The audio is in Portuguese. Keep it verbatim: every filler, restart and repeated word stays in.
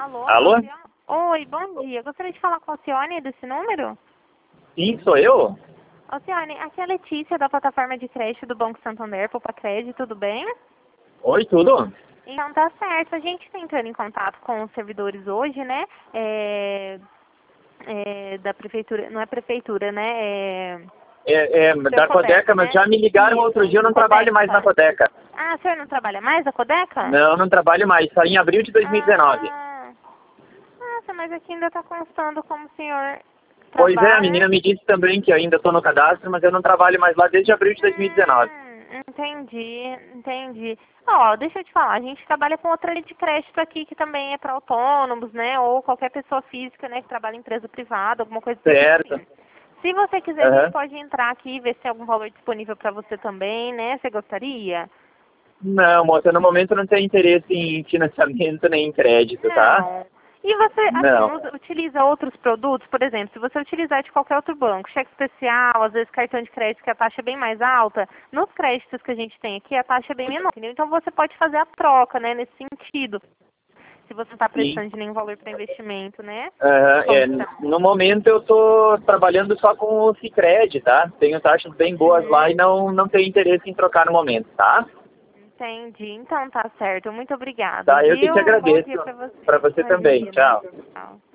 Alô? Alô? Oi, bom dia. Gostaria de falar com a Alcione desse número? Sim, sou eu? Alcione, aqui é a Letícia da plataforma de crédito do Banco Santander, Poupa Crédito, tudo bem? Oi, tudo? Então tá certo. A gente está entrando em contato com os servidores hoje, né? É, é, da prefeitura, não é prefeitura, né? É, É, é, da Codeca, mas né? já me ligaram Isso, outro dia, eu não Codeca. trabalho mais na Codeca. Ah, o senhor não trabalha mais na Codeca? Não, não trabalho mais, só em abril de dois mil e dezenove. Ah, nossa, mas aqui ainda está constando como o senhor Pois é, a trabalha. menina me disse também que eu ainda estou no cadastro, mas eu não trabalho mais lá desde abril de dois mil e dezenove. Hum, entendi, entendi. Ó, deixa eu te falar, a gente trabalha com outra linha de crédito aqui que também é para autônomos, né? Ou qualquer pessoa física, né, que trabalha em empresa privada, alguma coisa do tipo Certo. assim. Se você quiser, a gente Aham. pode entrar aqui e ver se tem algum valor disponível para você também, né? Você gostaria? Não, moça, no momento eu não tenho interesse em financiamento nem em crédito, tá? Não. E você, assim, Não. usa- utiliza outros produtos? Por exemplo, se você utilizar de qualquer outro banco, cheque especial, às vezes cartão de crédito que a taxa é bem mais alta, nos créditos que a gente tem aqui a taxa é bem menor, entendeu? Então você pode fazer a troca, né, nesse sentido, se você não está Sim. precisando de nenhum valor para investimento, né? Aham, Como é, que tá? no momento eu estou trabalhando só com o Sicredi, tá? Tenho taxas bem boas lá Uhum. e não, não tenho interesse em trocar no momento, tá? Entendi. Então tá certo. Muito obrigada, Tá, eu que viu? te Um bom agradeço. dia para você. Para você também. Imagina. Tchau. Tchau.